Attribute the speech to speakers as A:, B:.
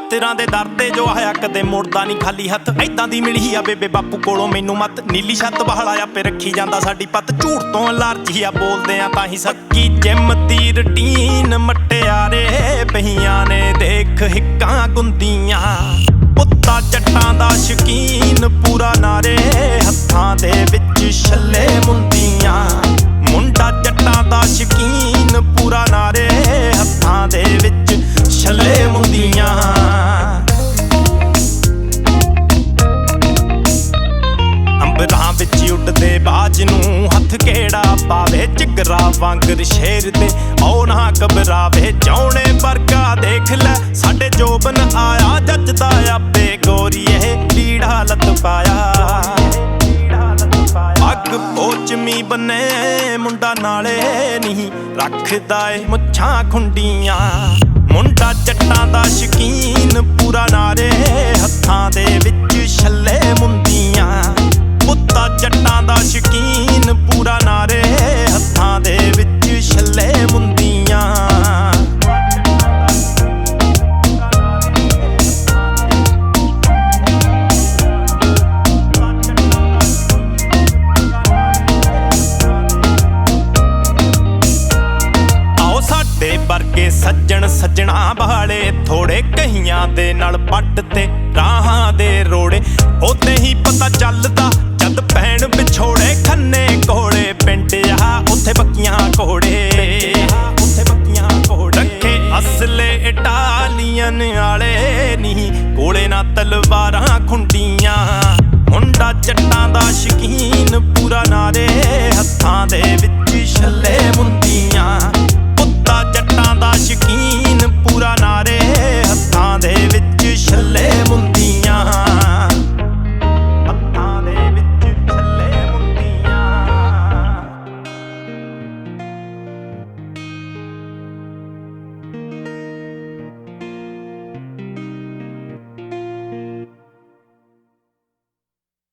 A: ਮਿੱਤਰਾਂ ਦੇ ਦਰ ਤੇ ਜੋ ਆਇਆ ਕਦੇ ਮੁੜਦਾ ਨਹੀਂ ਖਾਲੀ ਹੱਥ। ਐਦਾਂ ਦੀ ਮਿਲੀ ਆ ਬੇਬੇ ਬਾਪੂ ਕੋਲੋਂ ਮੈਨੂੰ ਮੱਤ। ਨੀਲੀ ਛੱਤ ਬਹਾਲਾ ਆਪੇ ਰੱਖੀ ਜਾਂਦਾ ਸਾਡੀ ਪੱਤ। ਝੂਠ ਤੋਂ ਅਲਰਜੀ ਆ ਬੋਲਦੇ ਆ ਤਾਂ ਹੀ ਸੱਕੀ। ਜਿਮ ਦੀ ਰੁਟੀਨ ਮਟਿਆਰੇ ਪਹੀਆਂ ਨੇ ਦੇਖ ਹਿੱਕਾਂ ਗੁੰਦੀਆਂ। ਪੁੱਤਾ ਜੱਟਾਂ ਦਾ ਸ਼ੌਕੀਨ ਪੂਰਾ ਨਾਰੇ ਹੱਥਾਂ ਦੇ ਵਿੱਚ ਛੱਲੇ ਮੁੰਦੀਆਂ। ਮੁੰਡਾ ਜੱਟਾਂ ਦਾ ਸ਼ੌਕੀਨ ਪੂਰਾ ਨਾਰੇ ਹੱਥਾਂ ਦੇ ਵਿੱਚ ਛੱਲੇ ਮੁੰਦੀਆਂ। ਅੰਬਰਾਂ ਵਿੱਚ ਉੱਡਦੇ ਬਾਜ ਨੂੰ ਹੱਥ ਕਿਹੜਾ ਪਾਵੇ। ਝਿਗਰਾ ਵਾਂਗਰ ਸ਼ੇਰ ਤੇ ਆਉ ਨਾ ਘਬਰਾਵੇ। ਜੌਣੇ ਵਰਗਾ ਦੇਖ ਲੈ ਸਾਡੇ ਜੋਬਨ ਆਇਆ। ਜੱਜਦਾ ਆਪੇ ਗੋਰੀਏ ਲੀੜਾ ਲੱਤ ਪਾਇਆ। ਅੱਗ ਪੋਚਮੀ ਬੰਨੇ ਮੁੰਡਾ ਨਾਲੇ ਨਹੀਂ ਰੱਖਦਾ ਏ ਮੁੱਛਾਂ ਖੁੰਡੀਆਂ। ਮੁੰਡਾ ਜੱਟਾਂ ਦਾ ਸ਼ੌਕੀਨ ਪੂਰਾ ਨਾਰੇ ਹੱਥਾਂ ਦੇ ਵਿੱਚ ਛੱਲੇ ਮੁੰਦੀਆਂ। ਪੁੱਤਾ ਜੱਟਾਂ ਦਾ ਸ਼ੌਕੀਨ ਪੂਰਾ ਨਾਰੇ ਹੱਥਾਂ ਦੇ ਵਿੱਚ ਛੱਲੇ ਮੁੰਦੀਆਂ। ਦੇ ਵਰਗੇ ਸੱਜਣ ਸੱਜਣਾ ਵਾਲੇ ਥੋੜੇ ਕਹੀਆਂ ਦੇ ਨਾਲ ਪੱਟ ਤੇ ਰਾਹਾਂ ਦੇ ਰੋੜੇ। ਉੱਤੇ ਹੀ ਪਤਾ ਚੱਲਦਾ ਜਦ ਭੈਣ ਵਿਛੋੜੇ। ਖੰਨੇ ਕੋਲੇ ਪਿੰਡ ਆ ਉੱਥੇ ਬੱਕੀਆਂ ਕੋੜੇ। ਰੱਖੇ ਅਸਲੇ ਇਟਾਲੀਅਨ ਵਾਲੇ ਨਹੀਂ ਕੋਲੇ ਨਾ ਤਲਵਾਰਾਂ ਖੁੰਡੀਆਂ।